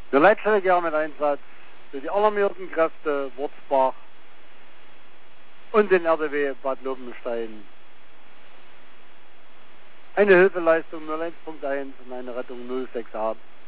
Der Leitstelle mit Einsatz für die alarmierten Kräfte Wurzbach und den RDW Bad Lobenstein. Eine Hilfeleistung 01.1 und eine Rettung 06 haben.